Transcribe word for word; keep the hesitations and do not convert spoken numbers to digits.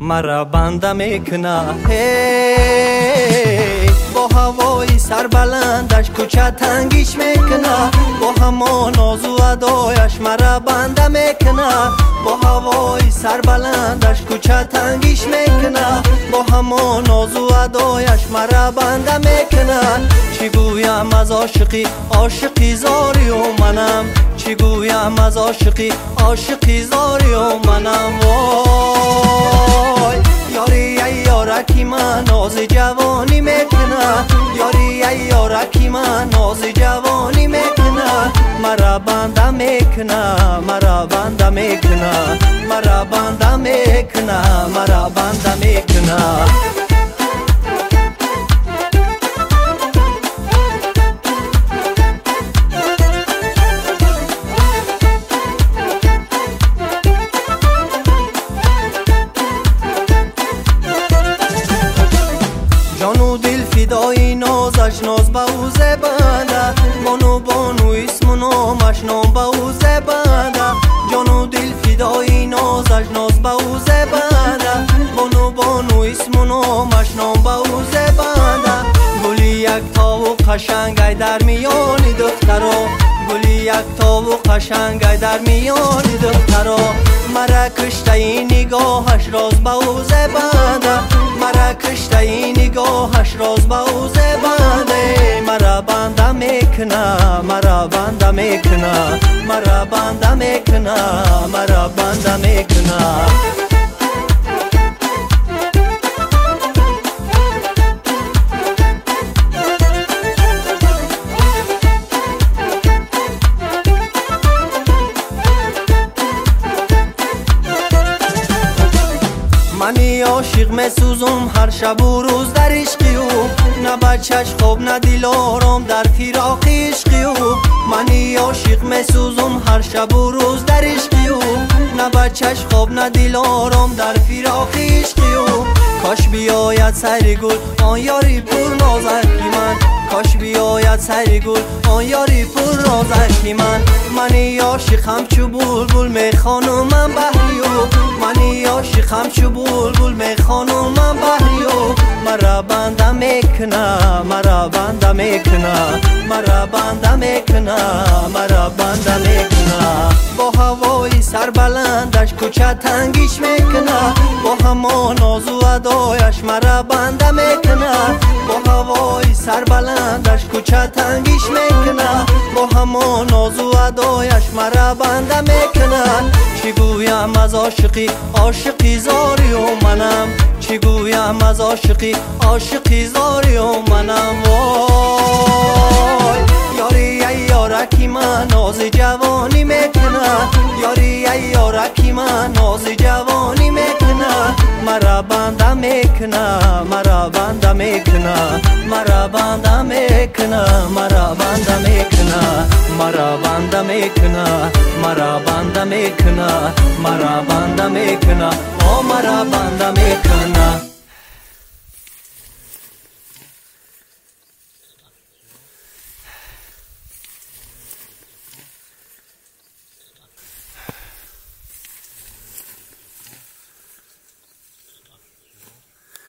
مرا بنده میکنه. هی با هوای سربلندش کوچه تنگیش میکنه، با همان ناز و ادایش مرا بنده میکنه. با هوای سربلندش کوچه تنگیش میکنه، با همان ناز و ادایش مرا بنده میکنه. چی گویم از عاشقی عاشقی زاری و منم، چی گویم از عاشقی عاشقی زاری و منم. وای یاری ای یارکی من ناز جوانی میکنه، یاری ای یارکی من ناز جوانی میکنه. مرا بنده میکنه، مرا بنده میکنه، مرا بنده میکنه، مرا بنده میکنه. جانو دل فدای نازش ناز به او زبنده، بانو بانو اسم و نامش نام به او زبنده. جانو دل فدای نازش ناز به او زبنده، بانو بانو اسم و نامش نام به او زبنده. گلی یک تا و قشنگی در میان دخترا، گلی یک تا و قشنگی در میان دخترا. مرا کشته این نگاهش راز به او زبنده، مرا کشته این نگاهش راز به او زبنده. مرا بنده میکنه، مرا بنده میکنه، مرا بنده میکنه، مرا بنده میکنه. منی عاشق میسوزم هر شب و روز در عشقی او، نه بچهش خواب نه دل آرام در فراق عشقی او. منی عاشق میسوزم هر شب و روز در عشقی او، نه بچهش خواب نه دل آرام در فراق عشقی او. کاش بیاید سر گل آن یاری پر نازکی من، کاش بیاید سر گل آن یاری پر نازکی من. منی عاشق همچو بلبل میخوانم من بحریو، منی عاشق همچو بلبل میخوانم من بحریو. مرا بنده میکنه، مرا بنده میکنه، مرا بنده میکنه، مرا بنده میکنه. با هوای سربلندش کوچه تنگیش میکنه، با همان ناز و ادایش مرا بنده میکنه. با هوای سربلندش کوچه تنگیش میکنه، با همان ناز و ادایش مرا بنده میکنه. چی گویم از عاشقی عاشقی زاری و منم، چی گویم از عاشقی عاشقی زاری و منم. وای یاری ای یارکی من ناز جوانی میکنه، یاری ای یارکی من ناز جوانی میکنه. مرا بنده میکنه، مرا بنده میکنه، مرا بنده میکنه، مرا بنده میکنه، مرا بنده میکنه، مرا بنده میکنه، مرا بنده میکنه، او مرا بنده میکنه.